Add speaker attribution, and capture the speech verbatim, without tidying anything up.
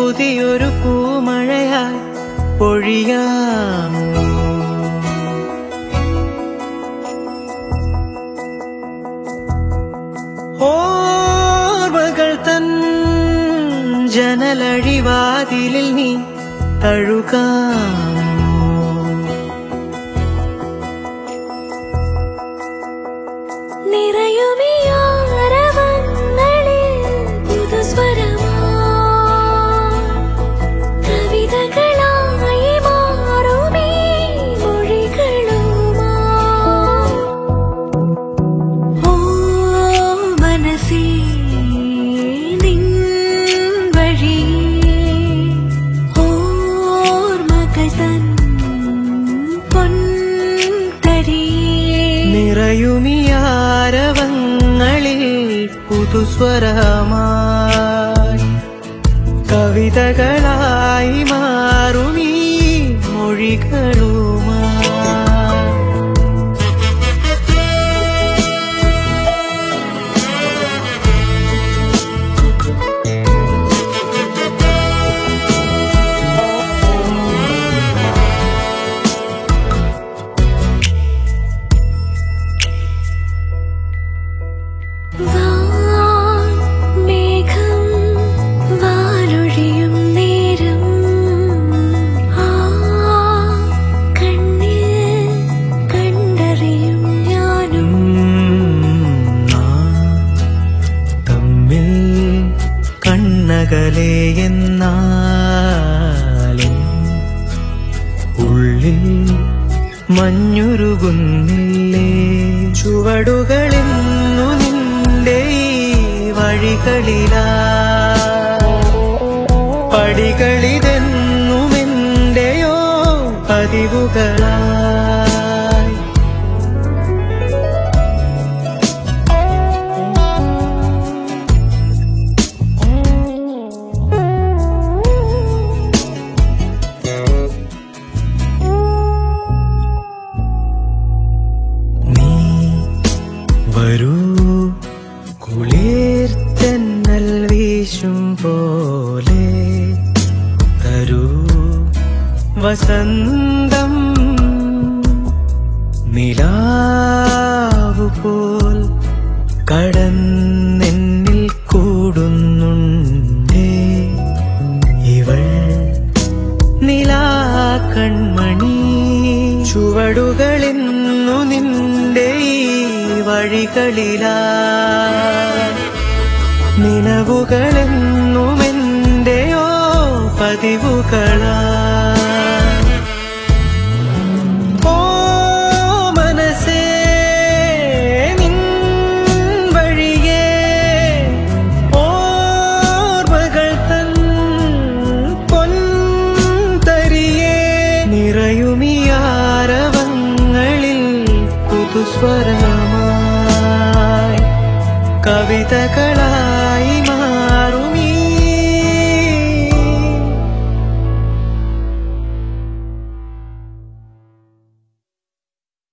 Speaker 1: പുതിയൊരു പൂമഴയായി പൊഴിയാമോ? ഓർമ്മകൾ തൻ ജനലഴിവാതിലിൽ നീ തഴുകാമോ? നിറയുമിയാരവങ്ങളിൽ പുതുസ്വരമായി കവിതകളായി മാറുമീ മൊഴികളുമായി. കണ്ണകലെ എന്നാലും ഉള്ളിൽ മഞ്ഞുരുകുന്നില്ലേ? ചുവടുകളെന്നു നിന്റെ ഈ വഴികളിലാ, പടികളിതെന്നുമെന്റെയോ പതിവുകളാ. വരൂ കുളിർത്തന്നൽ വീശും പോലെ, തരൂ വസന്തം നിലാവു പോൽ കടന്നെന്നിൽ കൂടുന്നുണ്ടേ ഇവൾ നിലാക്കൺമണി. ചുവടുകളെന്നു നിന്റെ ഈ വഴികളിലാ, നിലവുകളെന്നുമെന്റെയോ പതിവുകളാ. ഓ മനസ്സേ നിൻ വഴിയേ ഓർമ്മകൾ തൻ പൊൻതരിയേ. നിറയുമിയാരവങ്ങളിൽ പുതുസ്വരമായി കവിതകളാ